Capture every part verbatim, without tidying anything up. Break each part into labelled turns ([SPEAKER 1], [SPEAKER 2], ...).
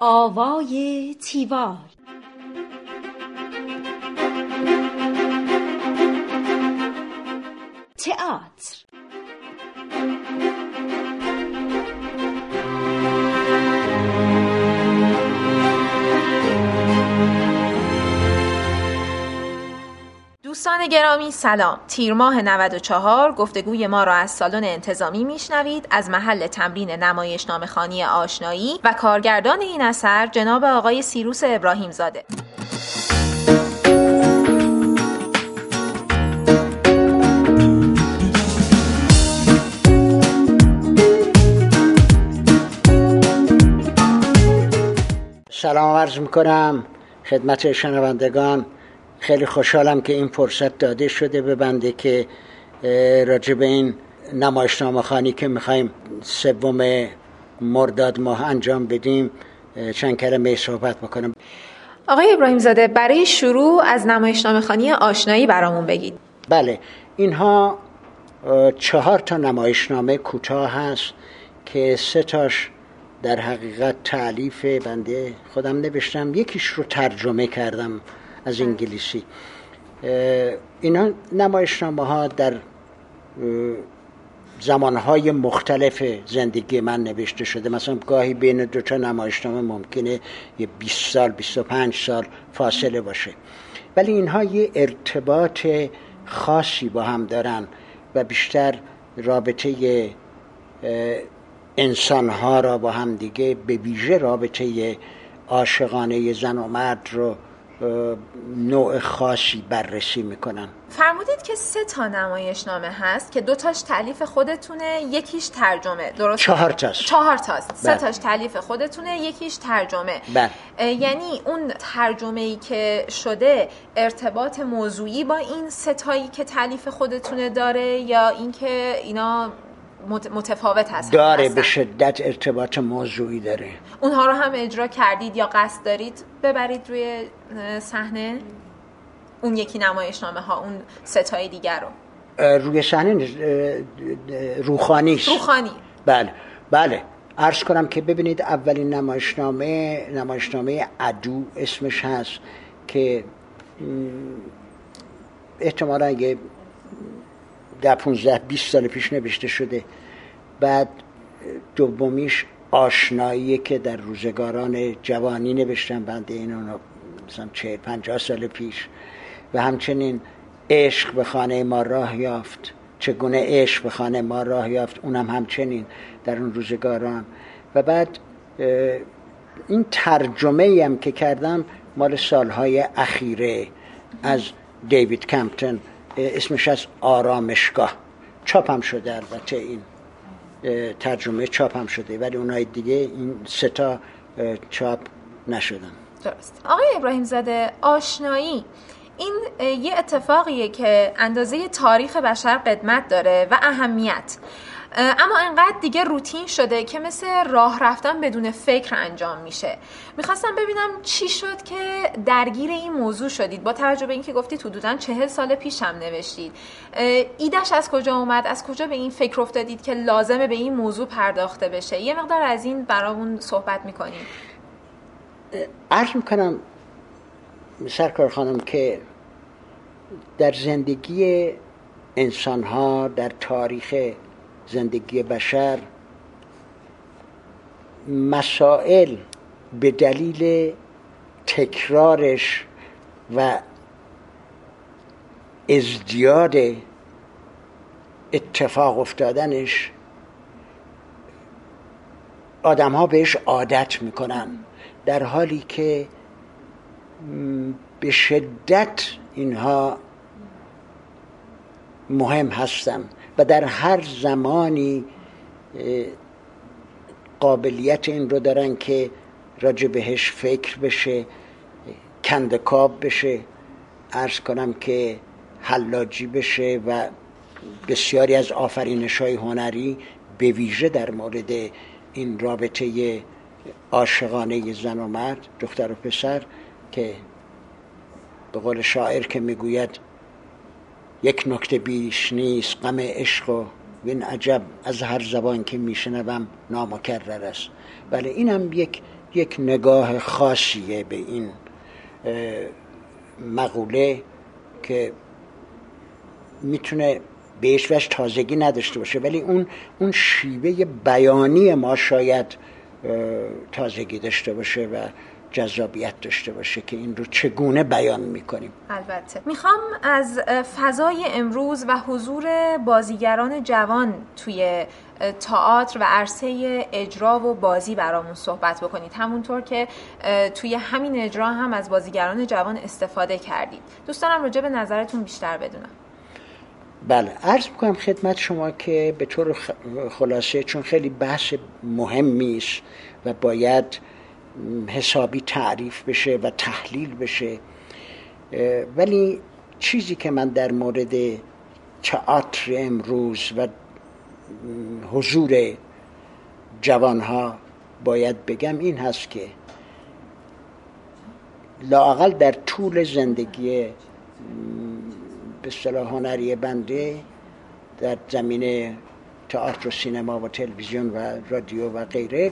[SPEAKER 1] آوای تیوال. تئاتر.
[SPEAKER 2] دوستان گرامی سلام. تیر ماه نود و چهار گفتگوی ما را از سالن انتظامی میشنوید از محل تمرین نمایشنامه‌خوانی آشنایی و کارگردان این اثر جناب آقای سیروس ابراهیم زاده.
[SPEAKER 3] سلام عرض میکنم خدمت شنوندگان. خیلی خوشحالم که این فرصت داده شده به بنده که راجع به این نمایشنامه خوانی که میخوایم سوم مرداد ماه انجام بدیم چند کلمه صحبت بکنم.
[SPEAKER 2] آقای ابراهیم زاده، برای شروع از نمایشنامه خوانی آشنایی برامون بگید.
[SPEAKER 3] بله، اینها چهار تا نمایشنامه کوتاه هست که سه تاش در حقیقت تألیف بنده خودم نوشتم، یکیش رو ترجمه کردم از انگلیسی. اینا نمایشنامه ها در زمانهای مختلف زندگی من نوشته شده. مثلا گاهی بین دو تا نمایشنامه ممکنه یه بیست سال بیست و پنج سال فاصله باشه، ولی اینها یه ارتباط خاصی با هم دارن و بیشتر رابطه انسانها را با هم دیگه، به ویژه رابطه عاشقانه زن و مرد رو نوع خاصی بررسی میکنن.
[SPEAKER 2] فرمودید که سه تا نمایشنامه هست که دو تاش تألیف خودتونه، یکیش ترجمه، درست؟
[SPEAKER 3] چهار تاست.
[SPEAKER 2] چهار تاست. سه تاش تألیف خودتونه، یکیش ترجمه.
[SPEAKER 3] بله.
[SPEAKER 2] یعنی اون ترجمه‌ای که شده ارتباط موضوعی با این سه تایی که تألیف خودتونه داره یا اینکه اینا متفاوت هست؟
[SPEAKER 3] داره، به شدت ارتباط موضوعی داره.
[SPEAKER 2] اونها رو هم اجرا کردید یا قصد دارید ببرید روی صحنه؟ اون یکی نمایشنامه ها، اون ستای دیگر رو
[SPEAKER 3] روی صحنه روخانی است.
[SPEAKER 2] روخانی.
[SPEAKER 3] بله بله. عرض کنم که ببینید، اولین نمایشنامه نمایشنامه عدو اسمش هست که احتمالاً یه ده پونزده بیست سال پیش نوشته شده. بعد دومیش آشنایی که در روزگاران جوانی نوشتم بنده، اینو مثلا چهل پنجاه سال پیش. و همچنین عشق به خانه ما راه یافت، چگونه عشق به خانه ما راه یافت، اونم همچنین در اون روزگاران. و بعد این ترجمه هم که کردم مال سالهای اخیره از دیوید کمپتون، اسمش از آرامشگاه. چاپ هم شده، البته این ترجمه چاپ هم شده، ولی اونای دیگه این سه تا چاپ نشدن.
[SPEAKER 2] درست. آقای ابراهیم زاده، آشنایی این یه اتفاقیه که اندازه تاریخ بشر قدمت داره و اهمیت، اما انقدر دیگه روتین شده که مثل راه رفتن بدون فکر انجام میشه. میخواستم ببینم چی شد که درگیر این موضوع شدید، با توجه به اینکه گفتید حدوداً چهل سال پیش هم نوشتید. ایدهش از کجا اومد؟ از کجا به این فکر افتادید که لازمه به این موضوع پرداخته بشه؟ یه مقدار از این برامون صحبت میکنید.
[SPEAKER 3] عرض میکنم سرکار خانم که در زندگی انسانها، در تاریخ زندگی بشر، مسائل به دلیل تکرارش و ازدیاد اتفاق افتادنش آدم ها بهش عادت میکنن، در حالی که به شدت اینها مهم هستن و در هر زمانی قابلیت این رو دارن که راجع بهش فکر بشه، کندکاب بشه، عرض کنم که حلاجی بشه. و بسیاری از آفرینش‌های هنری به ویژه در مورد این رابطه عاشقانه زن و مرد، دختر و پسر، که به قول شاعر که میگوید یک نکته بیش نیست غم عشق و وین عجب از هر زبان که میشنوم نامکرر است. بله، این هم یک یک نگاه خاصیه به این مقوله که میتونه به هیچ وجه تازگی نداشته باشه، ولی اون اون شیوه بیانی ما شاید تازگی داشته باشه و جذابیت داشته باشه که این رو چگونه بیان میکنیم.
[SPEAKER 2] البته میخوام از فضای امروز و حضور بازیگران جوان توی تئاتر و عرصه اجرا و بازی برامون صحبت بکنید، همونطور که توی همین اجرا هم از بازیگران جوان استفاده کردید. دوست دارم راجع به نظرتون بیشتر بدونم.
[SPEAKER 3] بله، عرض میکنم خدمت شما که به طور خلاصه، چون خیلی بحث مهمی است و باید حسابی تعریف بشه و تحلیل بشه، ولی چیزی که من در مورد تئاتر امروز و حضور جوانها باید بگم این هست که لااقل در طول زندگی به اصطلاح هنری بنده در زمینه تئاتر و سینما و تلویزیون و رادیو و غیره،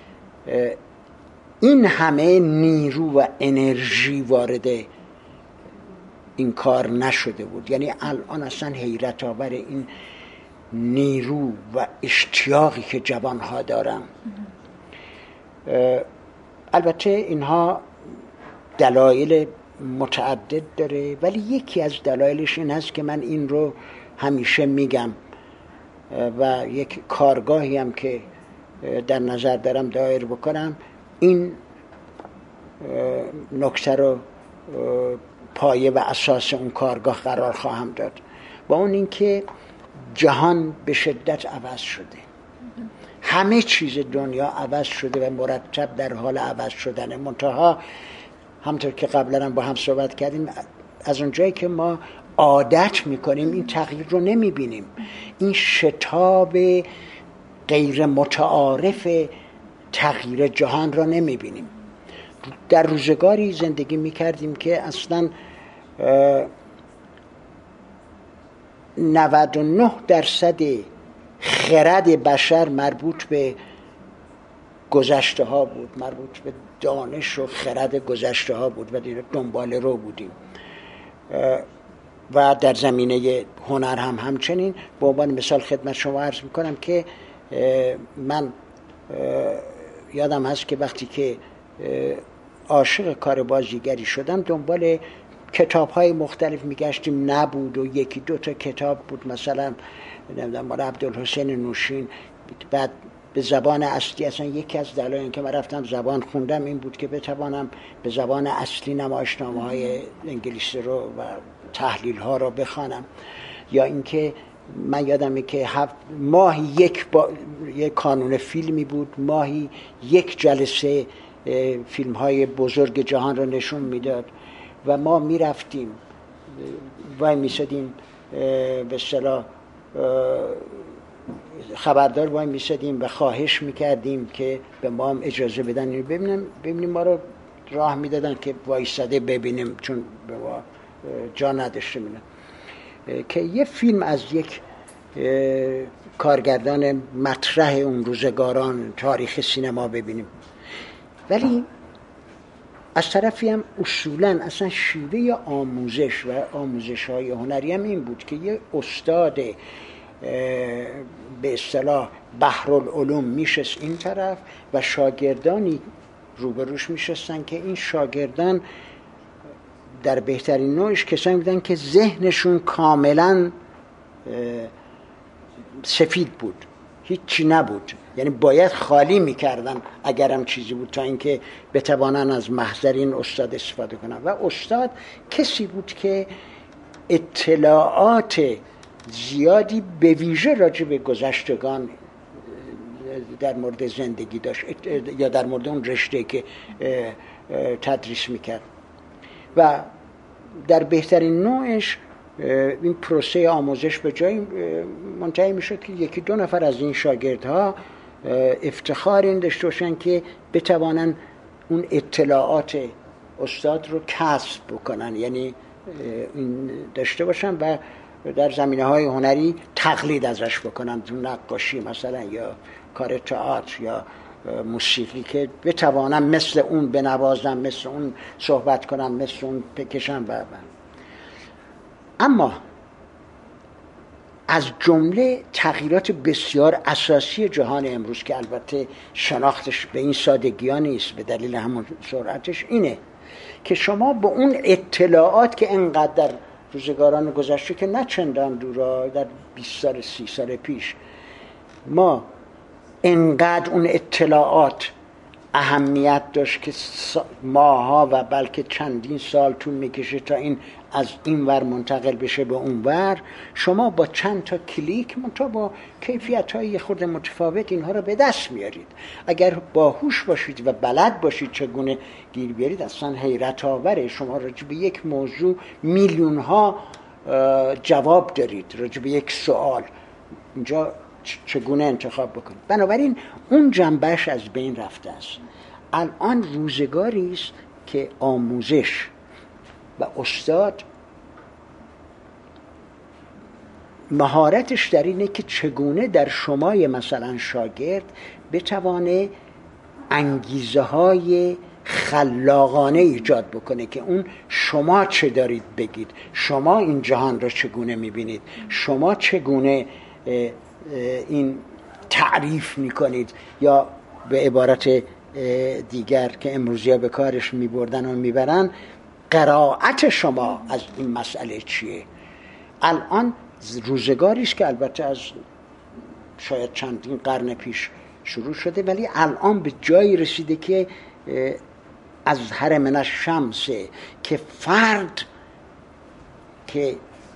[SPEAKER 3] این همه نیرو و انرژی وارد این کار نشده بود. یعنی الان اصلا حیرت آور این نیرو و اشتیاقی که جوانها دارن. البته اینها دلایل متعدد داره، ولی یکی از دلایلش این هست که من این رو همیشه میگم و یک کارگاهی هم که در نظر دارم دایر بکنم، این نکته رو پایه و اساس اون کارگاه قرار خواهم داد، با اون اینکه جهان به شدت عوض شده، همه چیز دنیا عوض شده و مرتب در حال عوض شدن. منتها همطور که قبلا هم با هم صحبت کردیم، از اونجایی که ما عادت میکنیم این تغییر رو نمیبینیم، این شتاب غیر متعارف تغییر جهان را نمیبینیم. در روزگاری زندگی میکردیم که اصلا نود و نه درصد خرد بشر مربوط به گذشته ها بود، مربوط به دانش و خرد گذشته ها بود و دنبال رو بودیم. و در زمینه هنر هم همچنین. به عنوان مثال خدمت شما عرض میکنم که من یادم هست که وقتی که عاشق کار بازیگری شدم دنبال کتاب های مختلف میگشتیم، نبود و یکی دو تا کتاب بود، مثلا نمیدونم مال عبدالحسین نوشین. بعد به زبان اصلی، اصلا یکی از دلایلی که من رفتم زبان خوندم این بود که بتوانم به زبان اصلی نمایشنامه های انگلیسی رو و تحلیل ها رو بخوانم. یا اینکه من یادمه که هفت ماهی یک با... یک کانون فیلمی بود، ماهی یک جلسه فیلم های بزرگ جهان رو نشون میداد و ما میرفتیم وای میسدیم به اصطلاح خبردار وای میسدیم و خواهش میکردیم که به ما هم اجازه بدن اینو ببینیم ببینیم ما رو راه میدادن که وایساده ببینیم، چون به ما جا نداشته میدن که یه فیلم از یک کارگردان مطرح اون روزگاران تاریخ سینما ببینیم. ولی از طرفی هم اصولا اصلا شیوه آموزش و آموزش های هنری هم این بود که یه استاد به اصطلاح بحرالعلوم میشست این طرف و شاگردانی روبروش میشستن که این شاگردان در بهترین نوعش کسانی بودن که ذهنشون کاملا سفید بود، هیچی نبود، یعنی باید خالی میکردن اگرم چیزی بود تا اینکه بتوانن از محضر این استاد استفاده کنن. و استاد کسی بود که اطلاعات زیادی به ویژه راجع به گذشتگان در مورد زندگی داشت یا در مورد اون رشته که تدریس میکرد و در بهترین نوعش این پروسه آموزش به جایی منتهی میشد که یکی دو نفر از این شاگردها افتخار این داشته باشن که بتوانن اون اطلاعات استاد رو کسب بکنن، یعنی این داشته باشن و در زمینه های هنری تقلید ازش بکنن، تو نقاشی مثلا یا کار تئاتر یا موسیقی که بتوانم مثل اون بنوازم، مثل اون صحبت کنم، مثل اون بکشم. و اما از جمله تغییرات بسیار اساسی جهان امروز که البته شناختش به این سادگی ها نیست به دلیل همون سرعتش، اینه که شما به اون اطلاعات که انقدر در روزگاران گذشته که نه چندان دورا، در بیست سال سی سال پیش ما انقدر اون اطلاعات اهمیت داشت که ماها و بلکه چندین سال طول میکشه تا این از این ور منتقل بشه به اون ور، شما با چند تا کلیک منتها با کیفیت های خود متفاوت اینها رو به دست میارید. اگر باهوش باشید و بلد باشید چگونه گیر بیارید، اصلا حیرت آوره. شما راجع به یک موضوع میلیون ها جواب دارید، راجع به یک سوال اینجا چگونه انتخاب بکنید. بنابراین اون جنبش از بین رفته است. الان روزگاری است که آموزش و استاد مهارتش در اینه که چگونه در شمای مثلا شاگرد بتوانه انگیزه های خلاقانه ایجاد بکنه که اون شما چه دارید بگید، شما این جهان را چگونه میبینید، شما چگونه این تعریف میکنید، یا به عبارت دیگر که امروزی ها به کارش میبردن و میبرن، قرائت شما از این مسئله چیه. الان روزگاریش که البته از شاید چندین قرن پیش شروع شده، ولی الان به جایی رسیده که از هرم الشمسه که فرد که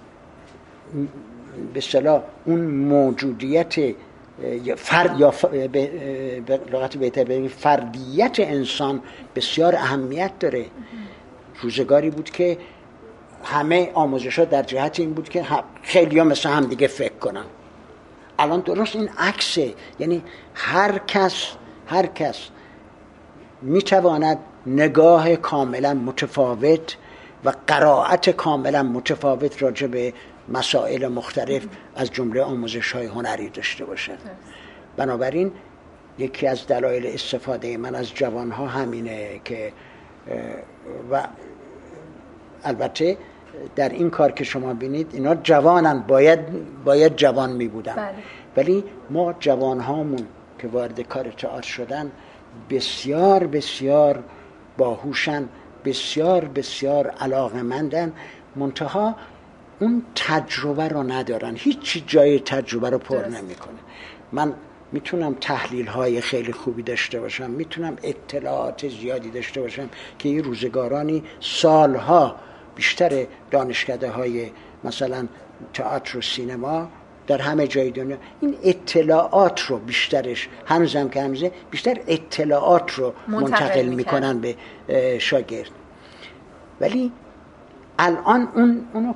[SPEAKER 3] به اصطلاح اون موجودیت فرد یا به لغت بهتر بگیم فردیت انسان بسیار اهمیت داره. روزگاری بود که همه آموزش‌ها در جهت این بود که خیلی ها مثل هم دیگه فکر کنن. الان درست این عکسه، یعنی هر کس هر کس میتواند نگاه کاملا متفاوت و قرائت کاملا متفاوت راجع به مسائل مختلف از جمله آموزش‌های هنری داشته باشد. بنابراین یکی از دلایل استفاده من از جوانها همینه که و البته در این کار که شما بینید اینا جوانن، باید باید جوان می بودن. بله. ولی ما جوانهامون که وارد کار تئاتر شدن بسیار بسیار باهوشن، بسیار بسیار علاقه‌مندن، منتها اون تجربه رو ندارن. هیچ جای تجربه رو پر نمیکنه. من میتونم تحلیل های خیلی خوبی داشته باشم، میتونم اطلاعات زیادی داشته باشم که این روزگارانی سالها بیشتر دانشکده های مثلا تئاتر و سینما در همه جای دنیا این اطلاعات رو بیشترش هنوزم که هنوزه بیشتر اطلاعات رو منتقل میکنن به شاگرد. ولی الان اون اونو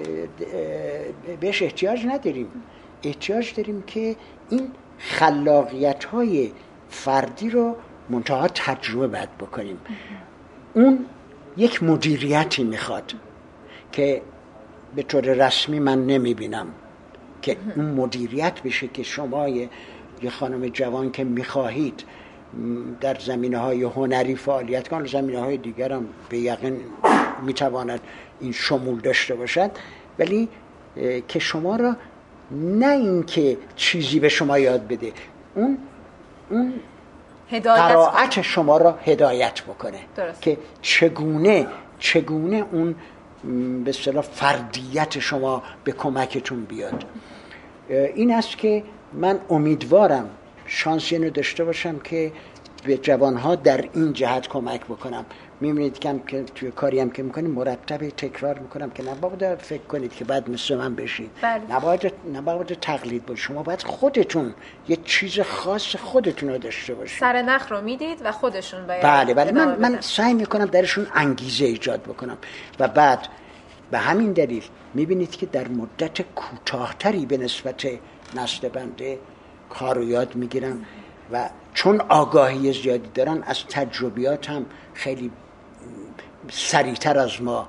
[SPEAKER 3] بهش احتیاج نداریم. احتیاج داریم که این خلاقیت های فردی رو منتها تجربه باید بکنیم. اون یک مدیریتی میخواد که به طور رسمی من نمیبینم که اون مدیریت بشه که شما یه خانم جوان که میخواهید در زمینه‌های هنری فعالیت کنید، زمینه‌های دیگر هم به یقین میتواند این شمول داشته باشد، ولی که شما را نه این که چیزی به شما یاد بده، اون اون قرائت شما را هدایت بکنه. درست. که چگونه چگونه اون به اصطلاح فردیت شما به کمکتون بیاد. این است که من امیدوارم شانسی اینو داشته باشم که به جوانها در این جهت کمک بکنم. میبینید که توی کاری هم که میکنیم مرتب تکرار میکنم که نباید فکر کنید که بعد مثل من بشید. بله. نباید نباید تقلید باشید. شما باید خودتون یه چیز خاص خودتون رو داشته باشید.
[SPEAKER 2] سر نخ رو میدید و خودشون باید.
[SPEAKER 3] بله بله من من سعی میکنم درشون انگیزه ایجاد بکنم و بعد به همین دلیل میبینید که در مدت کوتاه‌تری به نسبت نسل بنده کار رو یاد میگیرم و چون آگاهی زیادی دارن از تجربیات هم خیلی سریعتر از ما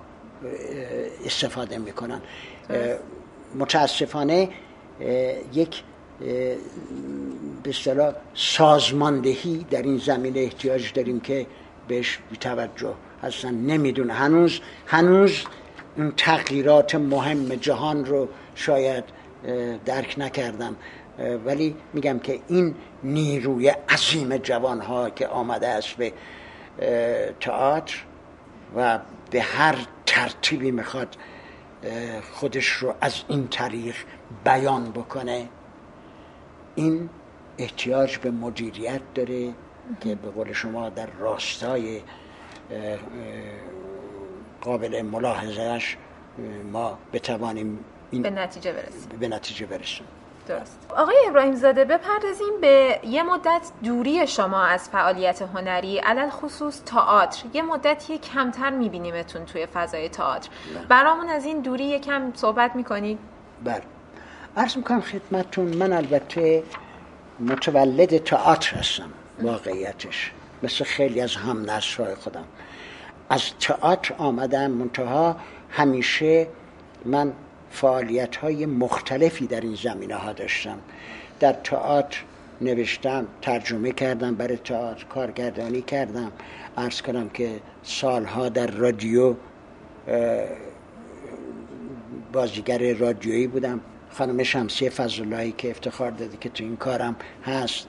[SPEAKER 3] استفاده میکنن. متاسفانه یک به اصطلاح سازماندهی در این زمینه احتیاج داریم که بهش بی‌توجه هستن، نمیدونه هنوز هنوز این تغییرات مهم جهان رو شاید درک نکردم، ولی میگم که این نیروی عظیم جوانها که آمده است به تئاتر و به هر ترتیبی میخواد خودش رو از این طریق بیان بکنه، این احتیاج به مدیریت داره که به قول شما در راستای قابل ملاحظه‌اش ما بتوانیم این
[SPEAKER 2] به نتیجه برسیم.
[SPEAKER 3] به نتیجه برسیم.
[SPEAKER 2] درست. آقای ابراهیم زاده، بپردازیم به یه مدت دوری شما از فعالیت هنری، علل خصوص تئاتر. یه مدتی کمتر میبینیمتون توی فضای تئاتر. برامون از این دوری یکم صحبت میکنید؟
[SPEAKER 3] بله. عرض میکنم خدمتتون، من البته متولد تئاتر هستم واقعیتش، مثل خیلی از هم نسل‌های خودم از تئاتر آمدم، منتها همیشه من فعالیت‌های مختلفی در این زمینه‌ها داشتم. در تئاتر نوشتم، ترجمه کردم، برای تئاتر کارگردانی کردم. عرض کنم که سالها در رادیو بازیگر رادیویی بودم. خانم شمسیه فضل‌اللهی که افتخار داده که تو این کارم هست،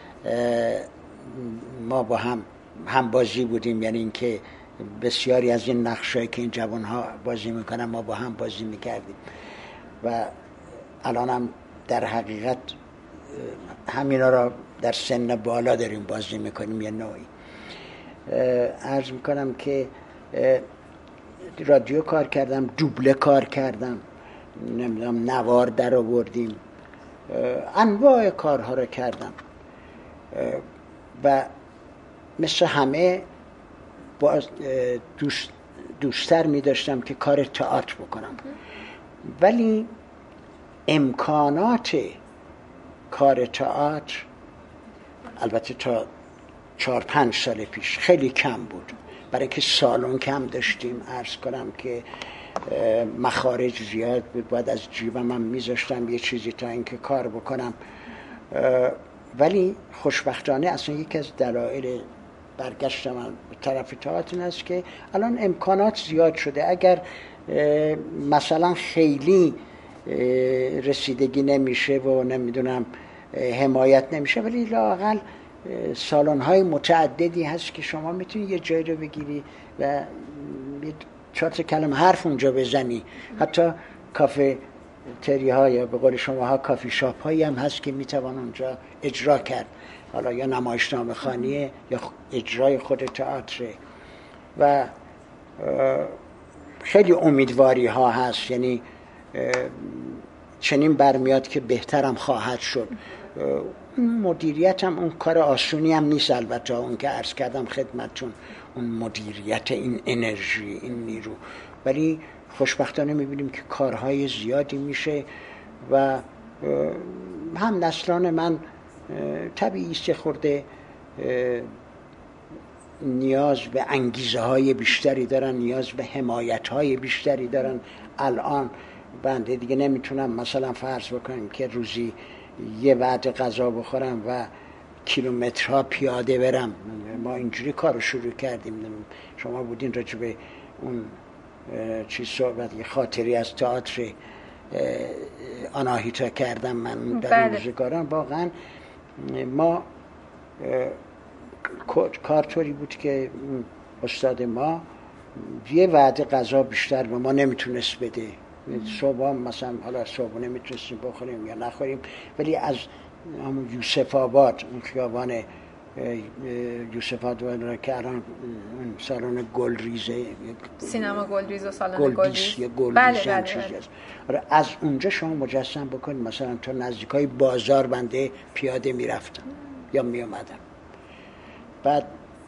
[SPEAKER 3] ما با هم هم بازی بودیم، یعنی اینکه بسیاری از این نقشایی که این جوان‌ها بازی میکنن ما با هم بازی میکردیم و الانم در حقیقت همینا را در سن بالا داریم بازی میکنیم یه نوعی. عرض میکنم که رادیو کار کردم، دوبله کار کردم، نمیدونم نوار در آوردیم، انواع کارها رو کردم و مثل همه باز دوست دوستر می داشتم که کار تئاتر بکنم، ولی امکانات کار تئاتر البته تا چهار پنج سال پیش خیلی کم بود، برای که سالن کم داشتیم. عرض کنم که مخارج زیاد بود، باید از جیبم هم میذاشتم یه چیزی تا اینکه کار بکنم. ولی خوشبختانه اصلا یکی از دلایل برگشت من به طرف تئاتر این است که الان امکانات زیاد شده. اگر مثلا خیلی رسیدگی نمیشه و نمیدونم حمایت نمیشه، ولی لااقل سالن‌های متعددی هست که شما میتونی یه جایی رو بگیری و چهار تا کلمه حرف اونجا بزنی. حتی کافه تری ها یا به قول شما ها کافی شاپ هایی هم هست که میتوان اونجا اجرا کرد، حالا یا نمایشنامه خوانیه یا اجرای خود تئاتر. و خیلی امیدواری ها هست، یعنی چنین برمیاد که بهترم خواهد شد. مدیریت هم اون کار آسونی هم نیست، البته اون که عرض کردم خدمتتون، اون مدیریت این انرژی، این نیرو، ولی خوشبختانه میبینیم که کارهای زیادی میشه و هم نسلان من طبیعی است خورده نیاز به انگیزه های بیشتری دارن، نیاز به حمایت های بیشتری دارن. الان بنده دیگه نمیتونم مثلا فرض بکنم که روزی یه وعده غذا بخورم و کیلومترها پیاده برم. ما اینجوری کارو شروع کردیم. شما بودین راجع به اون چیز صحبت، یه خاطری از تئاتر آناهیتا کردم من در روزگاران. واقعا ما کار طوری بود که استاد ما یه وعده غذا بیشتر به ما نمیتونست بده. صبح هم مثلا حالا صبح نمیتونستیم بخوریم یا نخوریم، ولی از همون یوسف آباد، اون خیابان یوسف آباد که الان سالن گلریزه،
[SPEAKER 2] سینما گلریز و سالن گلریز،
[SPEAKER 3] یا گلریز بله بله چیزی است. آره از اونجا شما مجسم بکنید مثلا تا نزدیکای بازار بنده پیاده میرفتم یا میومدم. بعد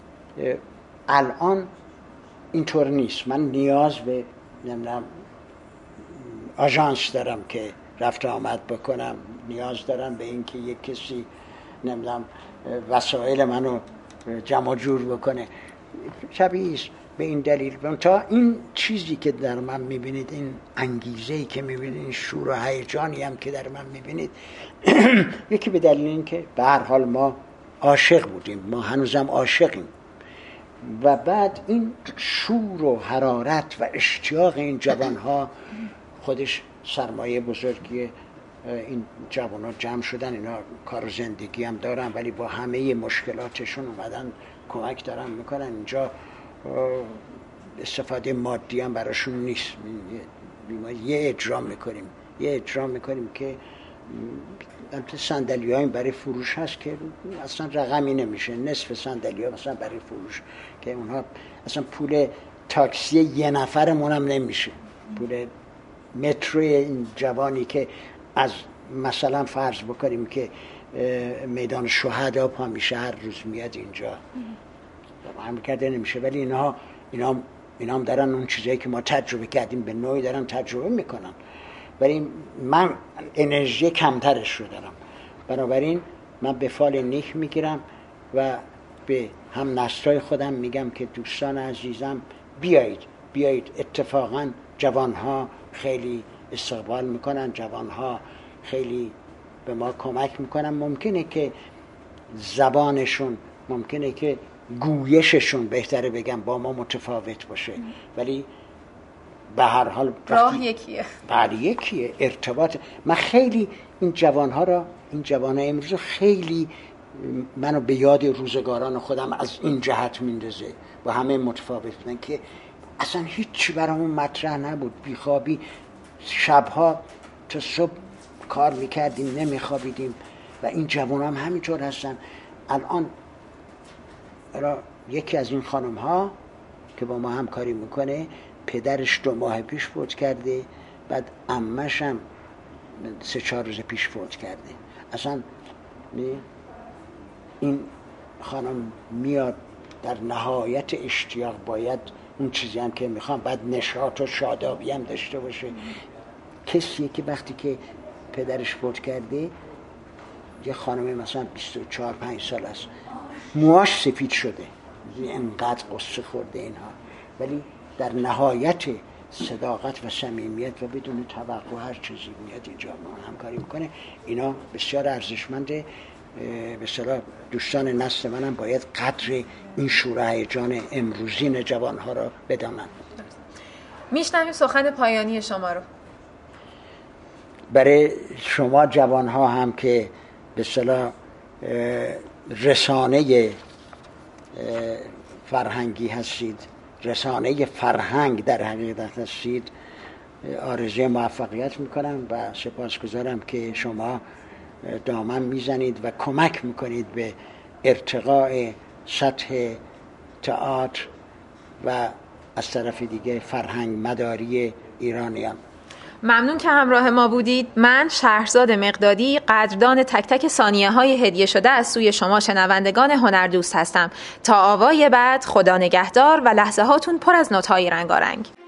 [SPEAKER 3] الان اینطور نیست. من نیاز به نمیدونم آژانس دارم که رفت آمد بکنم، نیاز دارم به اینکه یک کسی نمیدونم وسایل منو جمع جور بکنه. شبیه است به این دلیل. تا این چیزی که در من میبینید، این انگیزه‌ای که میبینید، این شور و هیجانی هم که در من میبینید، یکی به دلیل این که به هر حال ما عاشق بودیم، ما هنوزم عاشقیم، و بعد این شور و حرارت و اشتیاق این جوانها خودش سرمایه بزرگیه. این جوان ها جمع شدن، اینا کار زندگی هم دارن ولی با همه مشکلاتشون اومدن کمک دارن میکنن اینجا. استفاده مادی هم براشون نیست. ما یه اجرا میکنیم یه اجرا میکنیم که صندلی های برای فروش هست که اصلا رقمی نمیشه، نصف صندلی ها مثلا برای فروش، که اونها اصلا پول تاکسی یه نفرمون هم نمیشه، پول مترو این جوانی که از مثلا فرض بکنیم که میدان شهدا پا میشه هر روز میاد اینجا، هم کرده نمیشه. ولی اینها اینا اینا هم دارن اون چیزایی که ما تجربه کردیم به نوعی دارن تجربه میکنن، ولی من انرژی کمترش رو دارم. بنابراین من به فال نیک میگیرم و به هم نسل‌های خودم میگم که دوستان عزیزم بیایید بیایید اتفاقا جوانها خیلی استقبال میکنن، جوانها خیلی به ما کمک میکنن. ممکنه که زبانشون، ممکنه که گویششون بهتره بگم با ما متفاوت باشه، ولی به هر حال
[SPEAKER 2] راه یکیه،
[SPEAKER 3] بله یکیه، ارتباط. من خیلی این جوانها را، این جوانای امروز خیلی منو به یاد روزگاران خودم از این جهت میندازه. با همه متفاوت بودن که اصلا هیچی برامون مطرح نبود، بیخوابی، شبها تا صبح کار میکردیم نمیخوابیدیم، و این جوان هم همینطور هستن. الان را یکی از این خانم ها که با ما همکاری میکنه پدرش دو ماه پیش فوت کرده، بعد عمه‌ش هم سه چهار روز پیش فوت کرده. اصلا این خانم میاد در نهایت اشتیاق، باید اون چیزی هم که میخوام بعد نشاط و شادابی هم داشته باشه. کسیه که وقتی که پدرش فوت کرده، یه خانم مثلا بیست و چهار پنج سال است، موهاش سفید شده، اینقدر قصه خورده اینها، ولی در نهایت صداقت و صمیمیت و بدون توقع هر چیزی میاد اینجا ما همکاری میکنه. اینا بسیار ارزشمنده. به اصطلاح دوستان نسل منم باید قدر این شور و هیجان امروزین جوانها را بدانند.
[SPEAKER 2] میشنویم سخن پایانی شما رو.
[SPEAKER 3] برای شما جوانها هم که به اصطلاح رسانه فرهنگی هستید، رسانه فرهنگ در حقیقت هستید، آرزوی موفقیت میکنم و سپاسگزارم که شما دامن میزنید و کمک میکنید به ارتقاء سطح تئاتر و از طرف دیگه فرهنگ مداری ایرانیان.
[SPEAKER 2] ممنون که همراه ما بودید. من شهرزاد مقدادی، قدردان تک تک ثانیه های هدیه شده از سوی شما شنوندگان هنردوست هستم. تا آوای بعد، خدا نگهدار و لحظه هاتون پر از نوت‌های رنگارنگ.